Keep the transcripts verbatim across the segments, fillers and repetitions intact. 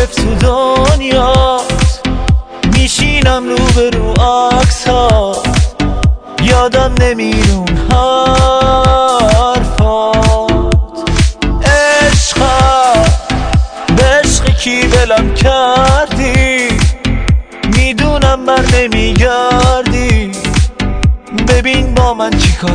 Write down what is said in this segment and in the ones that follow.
گرفت تو دنیات، میشینم رو به رو عکس ها، یادم نمیرون حرفات. عشقم به عشق کی دلم کردی، میدونم بر نمیگردی، ببین با من چی کار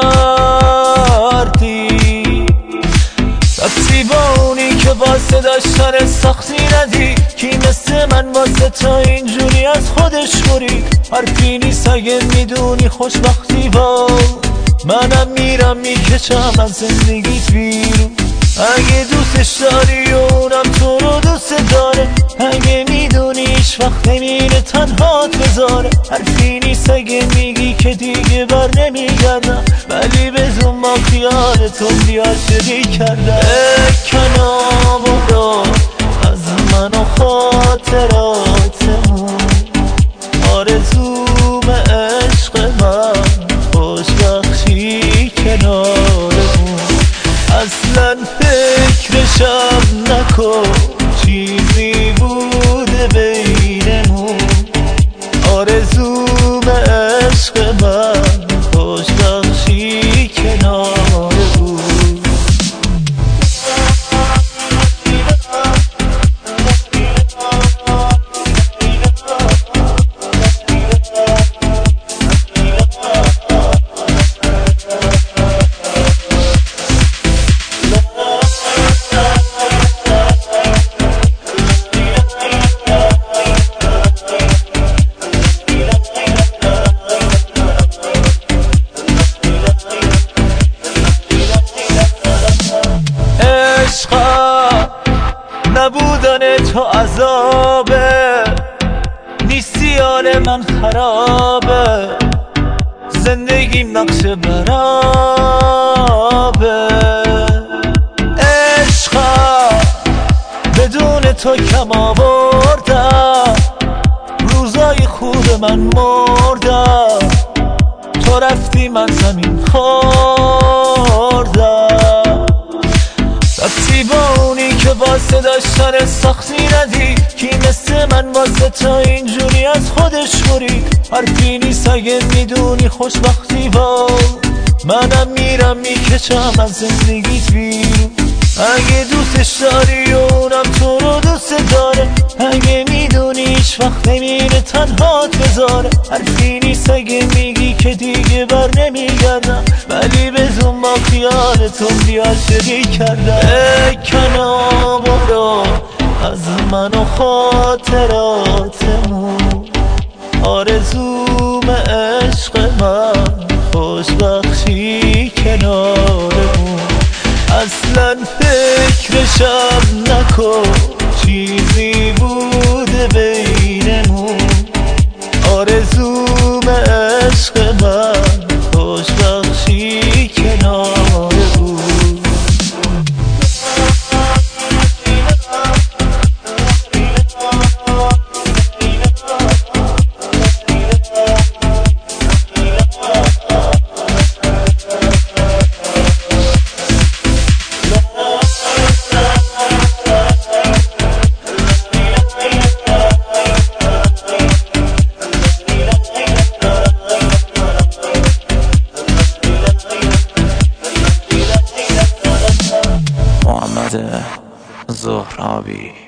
کردی. رفتی با اونی که واسه داشتن سختی ندی، کی مثل من واسه تا اینجوری از خودش برید. حرفی نیست اگه میدونی خوشبختی با منم میرم میکشم از زندگیت بیرون. اگه دوستش داری و اونم تو رو دوست داره، اگه میدونی هیچ وقت نمیره تنهات بذاره. حرفی نیست اگه میگی که دیگه بر نمیگردم، ولی بدون با خیالتون بیاشقی کردم. بکنم برو از من و خاطراتمون، آرزوم عشق من خوشبخشی کنارمون. اصلا فکرشم نکن چیزی بوده بینمون، آرزوم عشق من خوشبخشی کنارمون. نبودن تو عذابه، نیستی حال من خرابه، زندگیم نقش برابه. عشقم بدون تو کم آوردم، روزای خوب من مردم، تو رفتی من زمین خوردم. رفتی با اونی که واسه داشتن سختی ندی، کی مثل من واسه تا اینجوری از خودش برید. حرفی نیست اگه میدونی خوشبختی با منم میرم میکشم از زندگیت بیرون. اگه دوستش داری و اونم تو رو دوست داره، اگه میدونی هیچ وقت نمیره تنهات بذاره. حرفی نیست اگه میگی که دیگه بر نمیگردم، ولی بدون با خیالتون بیاشقی کردم. بکنم برو از من و خاطراتمون، آرزوم عشق من خوشبخشی کنارمون. اصلا فکرشم نکن چیزی بوده بینمون، آرزوم عشق من خوشبخشی کنارمون. محمد زهرابی.